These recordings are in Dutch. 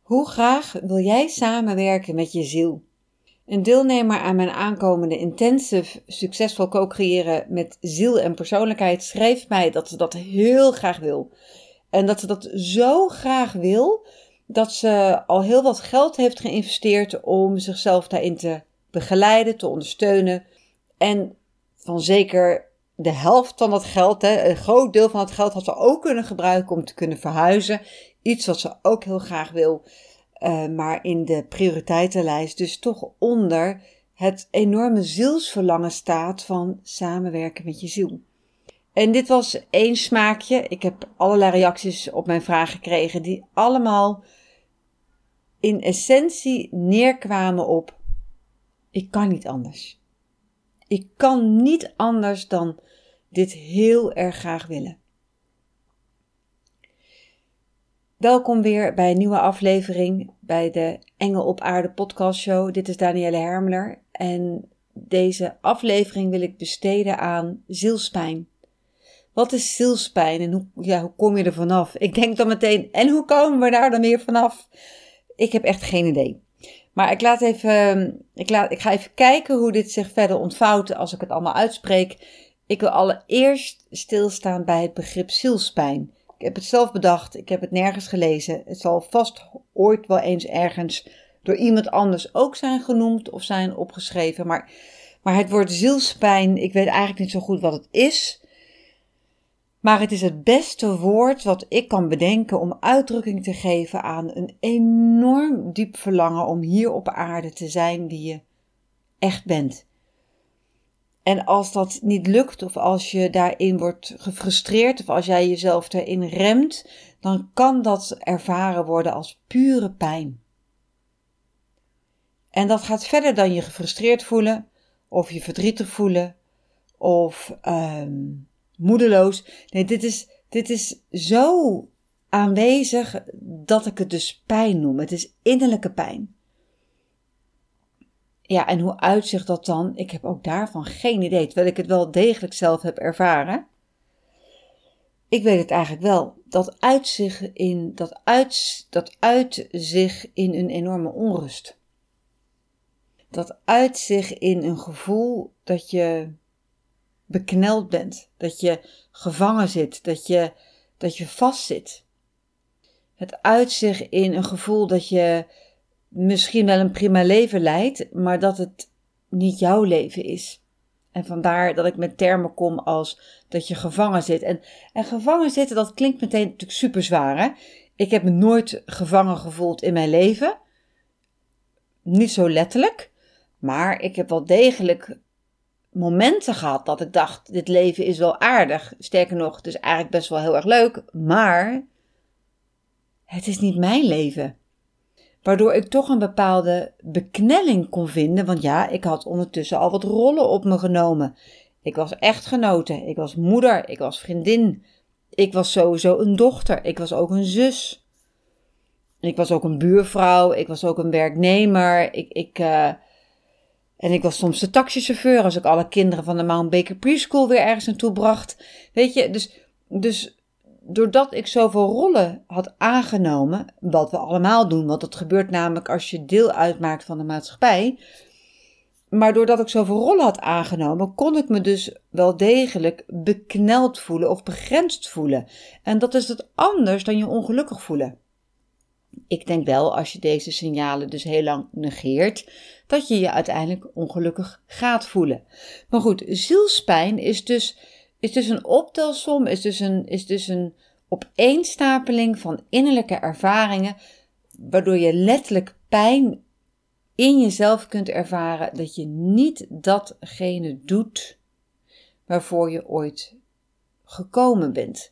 Hoe graag wil jij samenwerken met je ziel? Een deelnemer aan mijn aankomende intensive succesvol co-creëren met ziel en persoonlijkheid schreef mij dat ze dat heel graag wil. En dat ze dat zo graag wil, dat ze al heel wat geld heeft geïnvesteerd om zichzelf daarin te begeleiden, te ondersteunen. En van zeker de helft van dat geld, een groot deel van het geld had ze ook kunnen gebruiken om te kunnen verhuizen. Iets wat ze ook heel graag wil, maar in de prioriteitenlijst dus toch onder het enorme zielsverlangen staat van samenwerken met je ziel. En dit was één smaakje. Ik heb allerlei reacties op mijn vraag gekregen die allemaal in essentie neerkwamen op: ik kan niet anders. Ik kan niet anders dan dit heel erg graag willen. Welkom weer bij een nieuwe aflevering bij de Engel op Aarde podcastshow. Dit is Danielle Hermler en deze aflevering wil ik besteden aan zielspijn. Wat is zielspijn en hoe kom je er vanaf? Ik denk dan meteen, en hoe komen we daar dan weer vanaf? Ik heb echt geen idee. Maar ik ga even kijken hoe dit zich verder ontvouwt als ik het allemaal uitspreek. Ik wil allereerst stilstaan bij het begrip zielspijn. Ik heb het zelf bedacht, ik heb het nergens gelezen. Het zal vast ooit wel eens ergens door iemand anders ook zijn genoemd of zijn opgeschreven. Maar het woord zielspijn, ik weet eigenlijk niet zo goed wat het is. Maar het is het beste woord wat ik kan bedenken om uitdrukking te geven aan een enorm diep verlangen om hier op aarde te zijn wie je echt bent. En als dat niet lukt of als je daarin wordt gefrustreerd of als jij jezelf daarin remt, dan kan dat ervaren worden als pure pijn. En dat gaat verder dan je gefrustreerd voelen of je verdrietig voelen of moedeloos. Nee, dit is zo aanwezig dat ik het dus pijn noem. Het is innerlijke pijn. Ja, en hoe uitzicht dat dan? Ik heb ook daarvan geen idee, terwijl ik het wel degelijk zelf heb ervaren. Ik weet het eigenlijk wel. Dat uit zich in een enorme onrust. Dat uit zich in een gevoel dat je bekneld bent, dat je gevangen zit, dat je vastzit. Het uit zich in een gevoel dat je misschien wel een prima leven leidt, maar dat het niet jouw leven is. En vandaar dat ik met termen kom als dat je gevangen zit. En gevangen zitten, dat klinkt meteen natuurlijk super zwaar, hè? Ik heb me nooit gevangen gevoeld in mijn leven. Niet zo letterlijk, maar ik heb wel degelijk momenten gehad dat ik dacht, dit leven is wel aardig. Sterker nog, het is eigenlijk best wel heel erg leuk, maar het is niet mijn leven. Waardoor ik toch een bepaalde beknelling kon vinden, want ja, ik had ondertussen al wat rollen op me genomen. Ik was echtgenote, ik was moeder, ik was vriendin, ik was sowieso een dochter, ik was ook een zus. Ik was ook een buurvrouw, ik was ook een werknemer, en ik was soms de taxichauffeur als ik alle kinderen van de Mount Baker Preschool weer ergens naartoe bracht. Weet je, dus doordat ik zoveel rollen had aangenomen, wat we allemaal doen, want dat gebeurt namelijk als je deel uitmaakt van de maatschappij. Maar doordat ik zoveel rollen had aangenomen, kon ik me dus wel degelijk bekneld voelen of begrensd voelen. En dat is het anders dan je ongelukkig voelen. Ik denk wel, als je deze signalen dus heel lang negeert, dat je je uiteindelijk ongelukkig gaat voelen. Maar goed, zielspijn is dus een optelsom, is dus een opeenstapeling van innerlijke ervaringen, waardoor je letterlijk pijn in jezelf kunt ervaren dat je niet datgene doet waarvoor je ooit gekomen bent.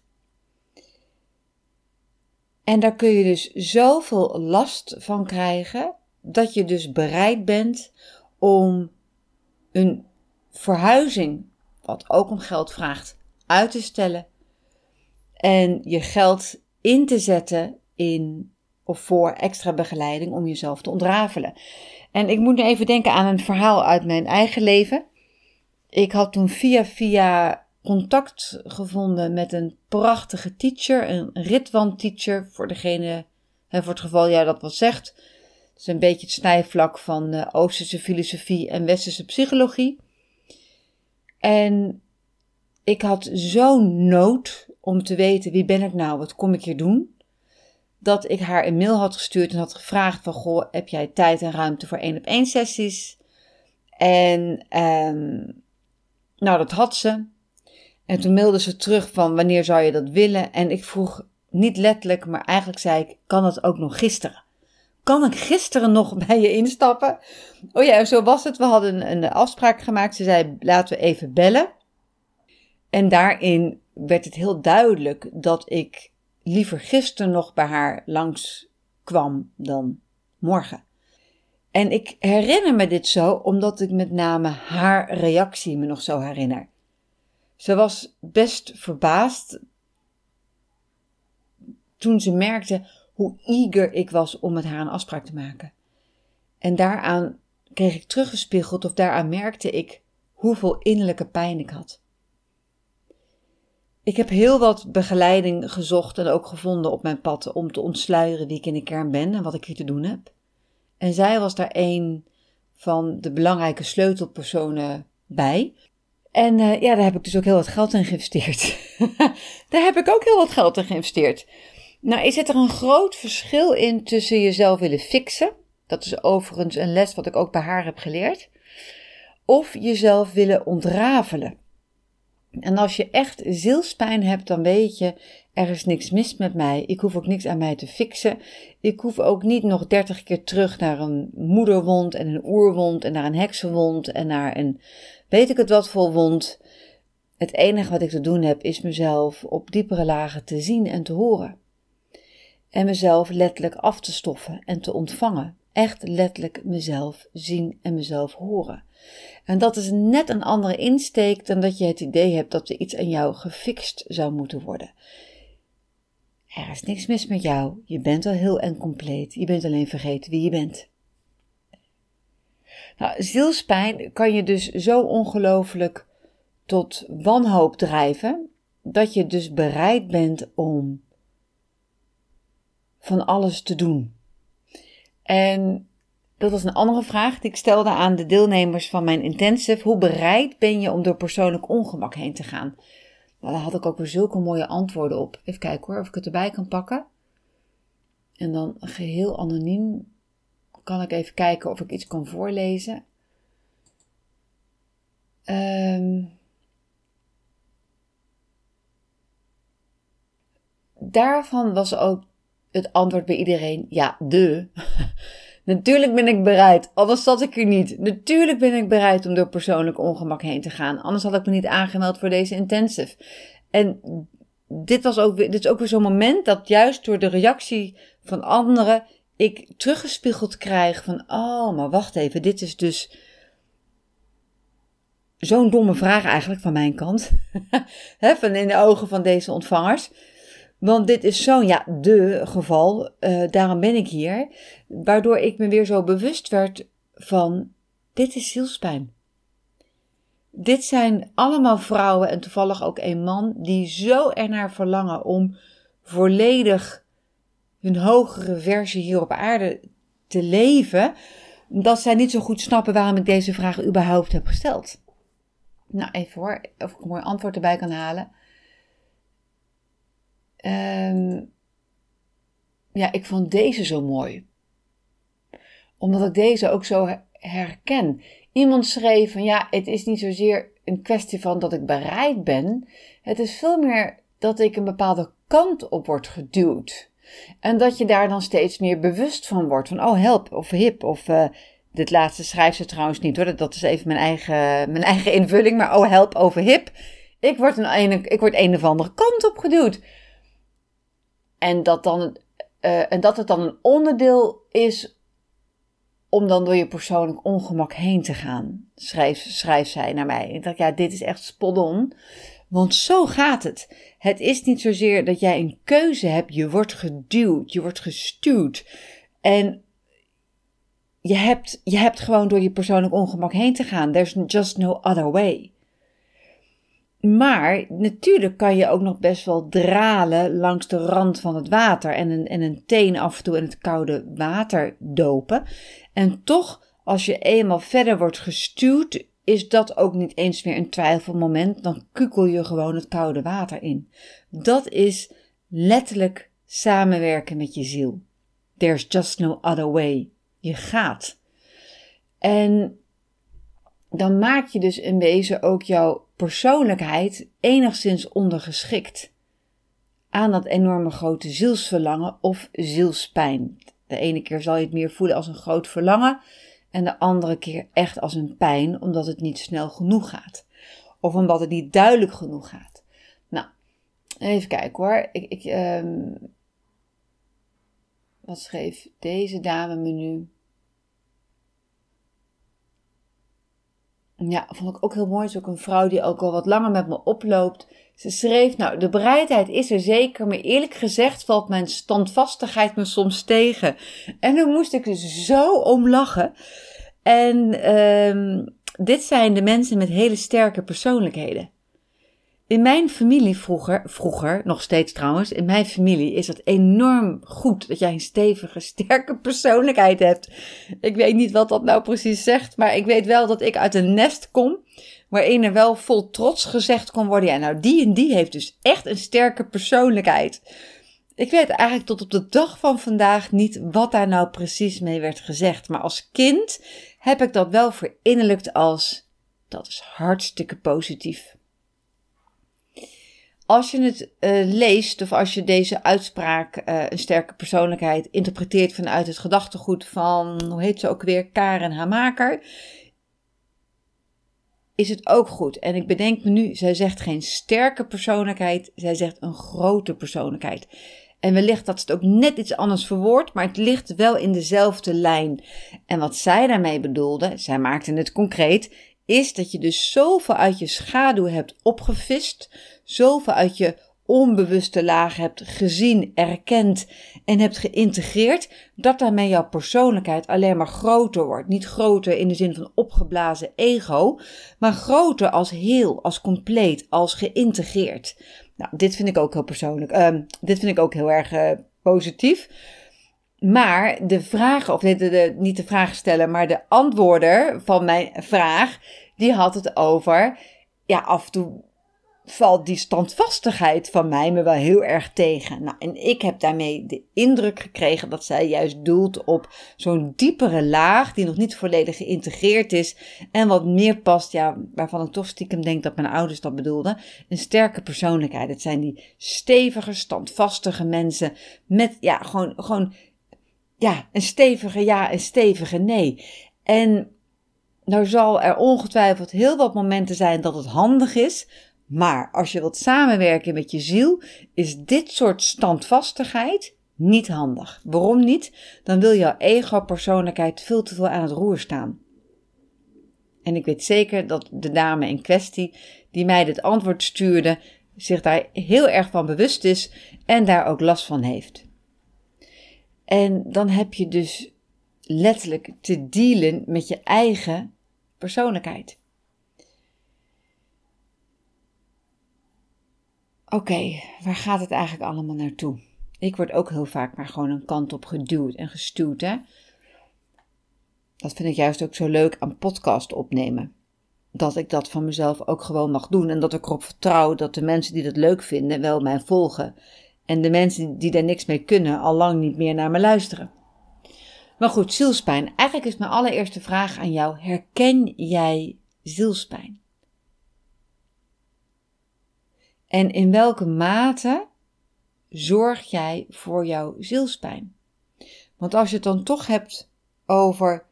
En daar kun je dus zoveel last van krijgen, dat je dus bereid bent om een verhuizing, wat ook om geld vraagt, uit te stellen. En je geld in te zetten voor extra begeleiding om jezelf te ontrafelen. En ik moet nu even denken aan een verhaal uit mijn eigen leven. Ik had toen via contact gevonden met een prachtige teacher, een ritwandteacher voor degene En voor het geval jij dat wat zegt, het is een beetje het snijvlak van Oosterse filosofie en Westerse psychologie. En ik had zo'n nood om te weten, wie ben ik nou, wat kom ik hier doen? Dat ik haar een mail had gestuurd en had gevraagd van, goh, heb jij tijd en ruimte voor 1-op-1 sessies? En nou, dat had ze. En toen mailde ze terug van, wanneer zou je dat willen? En ik vroeg niet letterlijk, maar eigenlijk zei ik, kan dat ook nog gisteren? Kan ik gisteren nog bij je instappen? Oh ja, en zo was het. We hadden een afspraak gemaakt. Ze zei, laten we even bellen. En daarin werd het heel duidelijk dat ik liever gisteren nog bij haar langs kwam dan morgen. En ik herinner me dit zo, omdat ik met name haar reactie me nog zo herinner. Ze was best verbaasd toen ze merkte hoe eager ik was om met haar een afspraak te maken. En daaraan kreeg ik teruggespiegeld, of daaraan merkte ik hoeveel innerlijke pijn ik had. Ik heb heel wat begeleiding gezocht en ook gevonden op mijn pad om te ontsluieren wie ik in de kern ben en wat ik hier te doen heb. En zij was daar een van de belangrijke sleutelpersonen bij. En daar heb ik dus ook heel wat geld in geïnvesteerd. Nou, is er een groot verschil in tussen jezelf willen fixen. Dat is overigens een les wat ik ook bij haar heb geleerd. Of jezelf willen ontrafelen. En als je echt zielspijn hebt, dan weet je, er is niks mis met mij. Ik hoef ook niks aan mij te fixen. Ik hoef ook niet nog 30 keer terug naar een moederwond en een oerwond en naar een heksenwond en naar een weet ik het wat voor wond. Het enige wat ik te doen heb, is mezelf op diepere lagen te zien en te horen. En mezelf letterlijk af te stoffen en te ontvangen. Echt letterlijk mezelf zien en mezelf horen. En dat is net een andere insteek dan dat je het idee hebt dat er iets aan jou gefixt zou moeten worden. Er is niks mis met jou. Je bent al heel en compleet. Je bent alleen vergeten wie je bent. Nou, zielspijn kan je dus zo ongelooflijk tot wanhoop drijven, dat je dus bereid bent om van alles te doen. En dat was een andere vraag die ik stelde aan de deelnemers van mijn intensive. Hoe bereid ben je om door persoonlijk ongemak heen te gaan? Nou, daar had ik ook weer zulke mooie antwoorden op. Even kijken hoor, of ik het erbij kan pakken. En dan geheel anoniem kan ik even kijken of ik iets kan voorlezen. Daarvan was ook het antwoord bij iedereen, ja, Natuurlijk ben ik bereid, anders zat ik hier niet. Natuurlijk ben ik bereid om door persoonlijk ongemak heen te gaan. Anders had ik me niet aangemeld voor deze intensive. En dit is ook weer zo'n moment dat juist door de reactie van anderen ik teruggespiegeld krijg van, oh, maar wacht even, dit is dus zo'n domme vraag eigenlijk van mijn kant. Van in de ogen van deze ontvangers. Want dit is zo'n, geval, daarom ben ik hier. Waardoor ik me weer zo bewust werd van, dit is zielspijn. Dit zijn allemaal vrouwen en toevallig ook een man die zo ernaar verlangen om volledig hun hogere versie hier op aarde te leven, dat zij niet zo goed snappen waarom ik deze vraag überhaupt heb gesteld. Nou, even hoor, of ik een mooi antwoord erbij kan halen. Ik vond deze zo mooi. Omdat ik deze ook zo herken. Iemand schreef van het is niet zozeer een kwestie van dat ik bereid ben. Het is veel meer dat ik een bepaalde kant op word geduwd. En dat je daar dan steeds meer bewust van wordt. Van oh help of hip of dit laatste schrijft ze trouwens niet hoor. Dat is even mijn eigen invulling. Maar oh help over hip. Ik word een of andere kant op geduwd. En dat het dan een onderdeel is om dan door je persoonlijk ongemak heen te gaan, schrijft zij naar mij. Ik dacht, dit is echt spot on, want zo gaat het. Het is niet zozeer dat jij een keuze hebt, je wordt geduwd, je wordt gestuurd. En je hebt gewoon door je persoonlijk ongemak heen te gaan. There's just no other way. Maar natuurlijk kan je ook nog best wel dralen langs de rand van het water en een teen af en toe in het koude water dopen. En toch, als je eenmaal verder wordt gestuwd, is dat ook niet eens meer een twijfelmoment. Dan kukel je gewoon het koude water in. Dat is letterlijk samenwerken met je ziel. There's just no other way. Je gaat. En dan maak je dus in wezen ook jouw persoonlijkheid enigszins ondergeschikt aan dat enorme grote zielsverlangen of zielspijn. De ene keer zal je het meer voelen als een groot verlangen en de andere keer echt als een pijn, omdat het niet snel genoeg gaat. Of omdat het niet duidelijk genoeg gaat. Nou, even kijken hoor. Wat schreef deze dame me nu? Ja, vond ik ook heel mooi. Het is ook een vrouw die ook al wat langer met me oploopt. Ze schreef, nou, de bereidheid is er zeker, maar eerlijk gezegd valt mijn standvastigheid me soms tegen. En dan moest ik dus zo om lachen. En dit zijn de mensen met hele sterke persoonlijkheden. In mijn familie vroeger, nog steeds trouwens, in mijn familie is het enorm goed dat jij een stevige, sterke persoonlijkheid hebt. Ik weet niet wat dat nou precies zegt, maar ik weet wel dat ik uit een nest kom waarin er wel vol trots gezegd kon worden, ja nou die en die heeft dus echt een sterke persoonlijkheid. Ik weet eigenlijk tot op de dag van vandaag niet wat daar nou precies mee werd gezegd, maar als kind heb ik dat wel verinnerlijkt als, dat is hartstikke positief. Als je het leest of als je deze uitspraak, een sterke persoonlijkheid, interpreteert vanuit het gedachtegoed van, hoe heet ze ook weer, Karen Hamaker, is het ook goed. En ik bedenk me nu, zij zegt geen sterke persoonlijkheid, zij zegt een grote persoonlijkheid. En wellicht dat ze het ook net iets anders verwoord, maar het ligt wel in dezelfde lijn. En wat zij daarmee bedoelde, zij maakte het concreet, is dat je dus zoveel uit je schaduw hebt opgevist, zoveel uit je onbewuste laag hebt gezien, erkend en hebt geïntegreerd, dat daarmee jouw persoonlijkheid alleen maar groter wordt. Niet groter in de zin van opgeblazen ego, maar groter als heel, als compleet, als geïntegreerd. Nou, dit vind ik ook heel persoonlijk. Dit vind ik ook heel erg positief. Maar de vragen, of niet de vraag stellen, maar de antwoorder van mijn vraag, die had het over, ja, af en toe valt die standvastigheid van mij me wel heel erg tegen. Nou, en ik heb daarmee de indruk gekregen dat zij juist doelt op zo'n diepere laag die nog niet volledig geïntegreerd is en wat meer past, ja, waarvan ik toch stiekem denk dat mijn ouders dat bedoelden, een sterke persoonlijkheid. Het zijn die stevige, standvastige mensen met, ja, gewoon ja, een stevige ja, een stevige nee. En nou zal er ongetwijfeld heel wat momenten zijn dat het handig is, maar als je wilt samenwerken met je ziel, is dit soort standvastigheid niet handig. Waarom niet? Dan wil jouw ego-persoonlijkheid veel te veel aan het roer staan. En ik weet zeker dat de dame in kwestie, die mij dit antwoord stuurde, zich daar heel erg van bewust is en daar ook last van heeft. En dan heb je dus letterlijk te dealen met je eigen persoonlijkheid. Oké, waar gaat het eigenlijk allemaal naartoe? Ik word ook heel vaak maar gewoon een kant op geduwd en gestuwd, hè. Dat vind ik juist ook zo leuk aan podcast opnemen. Dat ik dat van mezelf ook gewoon mag doen en dat ik erop vertrouw dat de mensen die dat leuk vinden wel mij volgen. En de mensen die daar niks mee kunnen al lang niet meer naar me luisteren. Maar goed, zielspijn. Eigenlijk is mijn allereerste vraag aan jou, herken jij zielspijn? En in welke mate zorg jij voor jouw zielspijn? Want als je het dan toch hebt over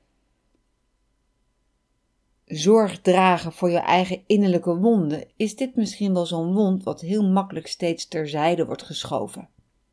zorg dragen voor je eigen innerlijke wonden, is dit misschien wel zo'n wond wat heel makkelijk steeds terzijde wordt geschoven.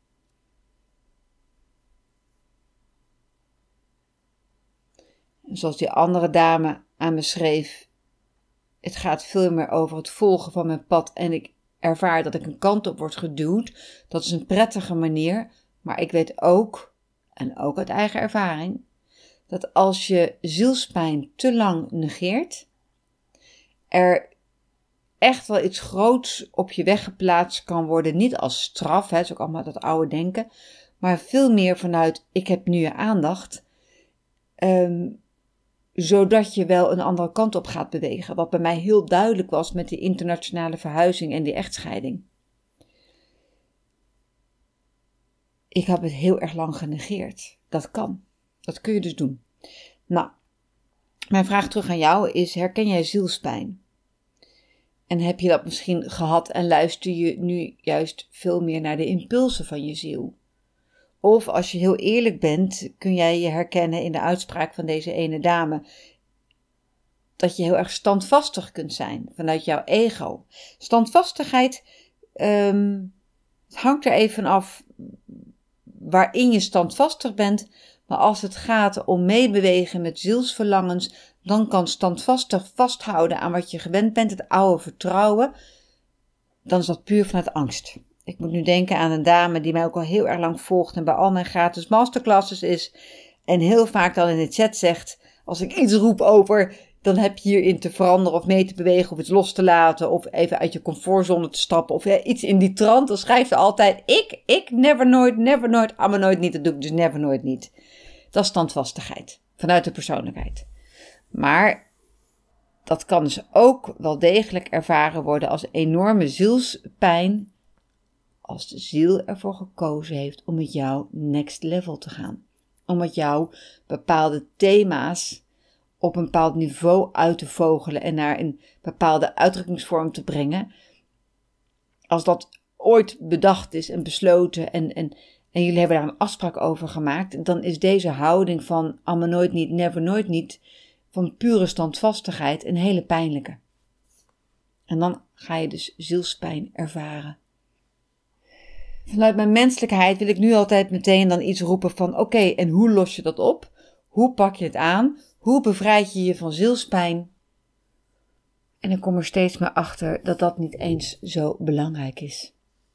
En zoals die andere dame aan me schreef, het gaat veel meer over het volgen van mijn pad en ik ervaar dat ik een kant op word geduwd. Dat is een prettige manier, maar ik weet ook, en ook uit eigen ervaring, dat als je zielspijn te lang negeert, er echt wel iets groots op je weg geplaatst kan worden. Niet als straf, dat is ook allemaal dat oude denken. Maar veel meer vanuit, ik heb nu je aandacht. Zodat je wel een andere kant op gaat bewegen. Wat bij mij heel duidelijk was met die internationale verhuizing en die echtscheiding. Ik heb het heel erg lang genegeerd. Dat kan. Dat kun je dus doen. Nou, mijn vraag terug aan jou is, herken jij zielspijn? En heb je dat misschien gehad en luister je nu juist veel meer naar de impulsen van je ziel? Of als je heel eerlijk bent, kun jij je herkennen in de uitspraak van deze ene dame, dat je heel erg standvastig kunt zijn vanuit jouw ego. Standvastigheid, het hangt er even af waarin je standvastig bent, maar als het gaat om meebewegen met zielsverlangens, dan kan standvastig vasthouden aan wat je gewend bent, het oude vertrouwen, dan is dat puur vanuit angst. Ik moet nu denken aan een dame die mij ook al heel erg lang volgt en bij al mijn gratis masterclasses is en heel vaak dan in de chat zegt, als ik iets roep over, dan heb je hierin te veranderen of mee te bewegen of iets los te laten of even uit je comfortzone te stappen of iets in die trant, dan schrijft ze altijd, ik, never nooit, allemaal nooit niet, dat doe ik dus never nooit niet. Dat is standvastigheid, vanuit de persoonlijkheid. Maar dat kan dus ook wel degelijk ervaren worden als enorme zielspijn, als de ziel ervoor gekozen heeft om met jou next level te gaan. Om met jou bepaalde thema's op een bepaald niveau uit te vogelen en naar een bepaalde uitdrukkingsvorm te brengen. Als dat ooit bedacht is en besloten en jullie hebben daar een afspraak over gemaakt, dan is deze houding van allemaal nooit niet, never nooit niet, van pure standvastigheid een hele pijnlijke. En dan ga je dus zielspijn ervaren. Vanuit mijn menselijkheid wil ik nu altijd meteen dan iets roepen van oké, en hoe los je dat op? Hoe pak je het aan? Hoe bevrijd je je van zielspijn? En ik kom er steeds meer achter dat dat niet eens zo belangrijk is.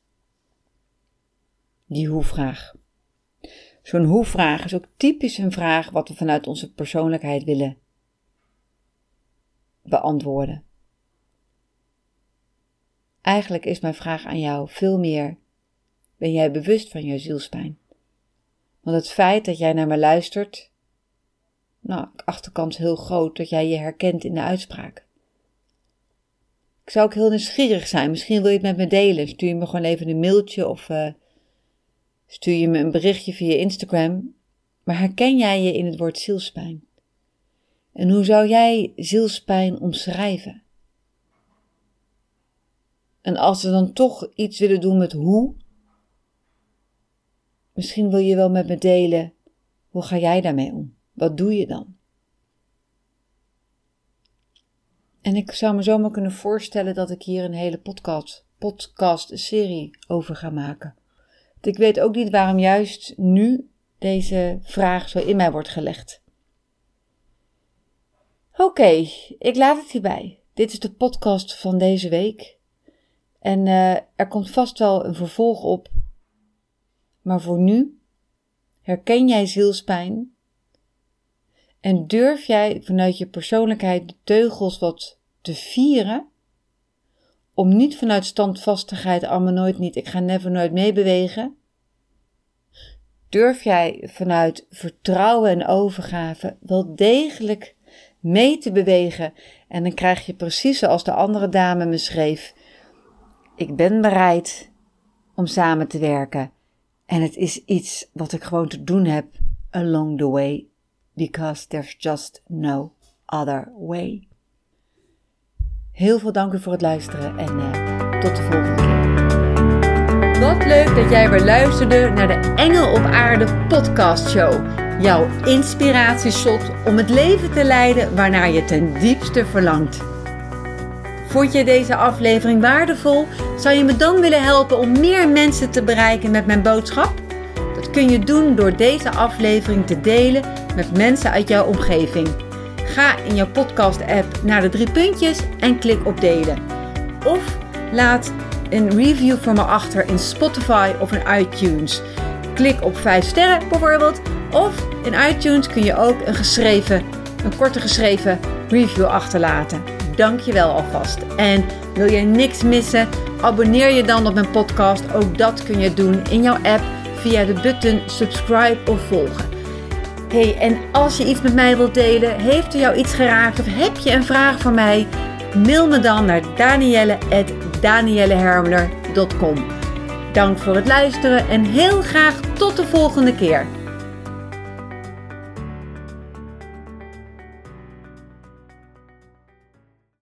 Die hoe-vraag. Zo'n hoe-vraag is ook typisch een vraag wat we vanuit onze persoonlijkheid willen beantwoorden. Eigenlijk is mijn vraag aan jou veel meer, ben jij bewust van je zielspijn? Want het feit dat jij naar me luistert, achterkant heel groot dat jij je herkent in de uitspraak. Ik zou ook heel nieuwsgierig zijn, misschien wil je het met me delen. Stuur je me gewoon even een mailtje of stuur je me een berichtje via Instagram. Maar herken jij je in het woord zielspijn? En hoe zou jij zielspijn omschrijven? En als we dan toch iets willen doen met hoe, misschien wil je wel met me delen, hoe ga jij daarmee om? Wat doe je dan? En ik zou me zomaar kunnen voorstellen dat ik hier een hele podcast-serie over ga maken. Want ik weet ook niet waarom juist nu deze vraag zo in mij wordt gelegd. Oké, ik laat het hierbij. Dit is de podcast van deze week. En er komt vast wel een vervolg op. Maar voor nu, herken jij zielspijn? En durf jij vanuit je persoonlijkheid de teugels wat te vieren? Om niet vanuit standvastigheid, allemaal nooit niet, ik ga never nooit meebewegen. Durf jij vanuit vertrouwen en overgave wel degelijk mee te bewegen? En dan krijg je precies zoals de andere dame me schreef. Ik ben bereid om samen te werken. En het is iets wat ik gewoon te doen heb along the way. Because there's just no other way. Heel veel dank voor het luisteren en tot de volgende keer. Wat leuk dat jij weer luisterde naar de Engel op Aarde podcastshow. Jouw inspiratieshot om het leven te leiden waarnaar je ten diepste verlangt. Vond je deze aflevering waardevol? Zou je me dan willen helpen om meer mensen te bereiken met mijn boodschap? Dat kun je doen door deze aflevering te delen met mensen uit jouw omgeving. Ga in jouw podcast-app naar de 3 puntjes en klik op delen. Of laat een review voor me achter in Spotify of in iTunes. Klik op 5 sterren bijvoorbeeld. Of in iTunes kun je ook een korte geschreven review achterlaten. dank je wel alvast. En wil je niks missen? Abonneer je dan op mijn podcast. Ook dat kun je doen in jouw app via de button subscribe of volgen. Hey, en als je iets met mij wilt delen, heeft er jou iets geraakt of heb je een vraag voor mij? Mail me dan naar danielle@daniellehermler.com. Dank voor het luisteren en heel graag tot de volgende keer.